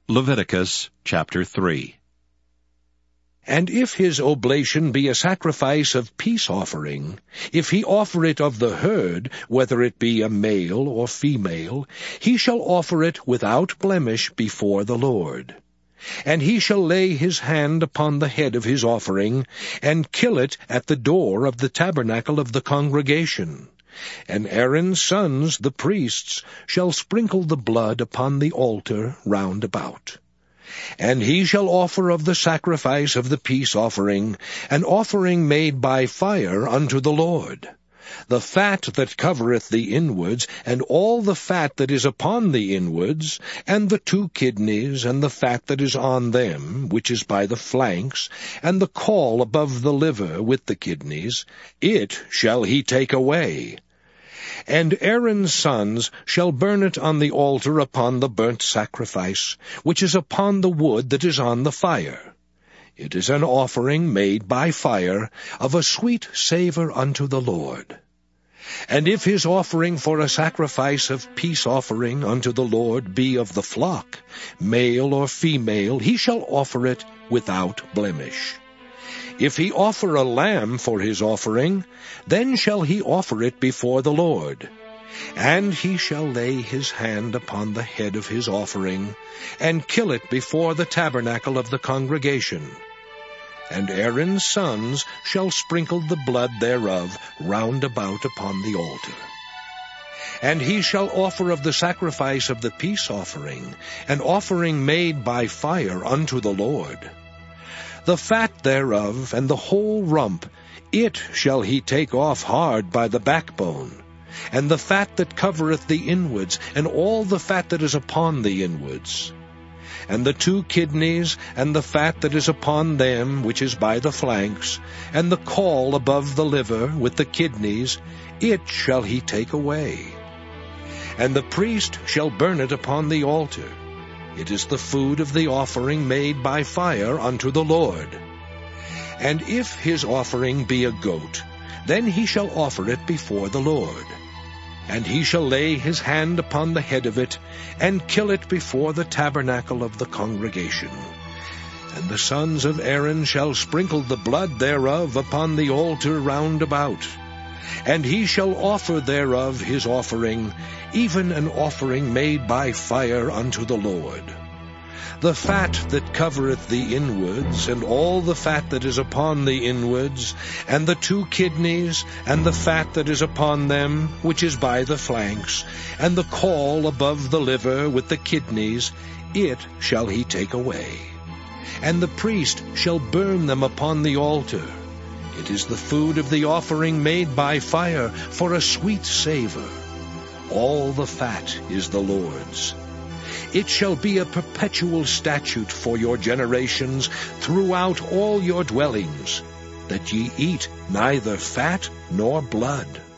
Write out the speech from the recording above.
Leviticus chapter 3. And if his oblation be a sacrifice of peace offering, if he offer it of the herd, whether it be a male or female, he shall offer it without blemish before the Lord. And he shall lay his hand upon the head of his offering, and kill it at the door of the tabernacle of the congregation. And Aaron's sons, the priests, shall sprinkle the blood upon the altar round about. And he shall offer of the sacrifice of the peace offering, an offering made by fire unto the Lord. The fat that covereth the inwards, and all the fat that is upon the inwards, and the 2 kidneys, and the fat that is on them, which is by the flanks, and the caul above the liver with the kidneys, it shall he take away. And Aaron's sons shall burn it on the altar upon the burnt sacrifice, which is upon the wood that is on the fire. It is an offering made by fire, of a sweet savour unto the Lord. And if his offering for a sacrifice of peace offering unto the Lord be of the flock, male or female, he shall offer it without blemish. If he offer a lamb for his offering, then shall he offer it before the Lord. And he shall lay his hand upon the head of his offering, and kill it before the tabernacle of the congregation. And Aaron's sons shall sprinkle the blood thereof round about upon the altar. And he shall offer of the sacrifice of the peace offering, an offering made by fire unto the Lord. The fat thereof, and the whole rump, it shall he take off hard by the backbone, and the fat that covereth the inwards, and all the fat that is upon the inwards. And the 2 kidneys, and the fat that is upon them, which is by the flanks, and the caul above the liver with the kidneys, it shall he take away. And the priest shall burn it upon the altar. It is the food of the offering made by fire unto the Lord. And if his offering be a goat, then he shall offer it before the Lord. And he shall lay his hand upon the head of it, and kill it before the tabernacle of the congregation. And the sons of Aaron shall sprinkle the blood thereof upon the altar round about. And he shall offer thereof his offering, even an offering made by fire unto the Lord. The fat that covereth the inwards, and all the fat that is upon the inwards, and the 2 kidneys, and the fat that is upon them, which is by the flanks, and the caul above the liver with the kidneys, it shall he take away. And the priest shall burn them upon the altar. It is the food of the offering made by fire, for a sweet savour. All the fat is the Lord's. It shall be a perpetual statute for your generations throughout all your dwellings, that ye eat neither fat nor blood.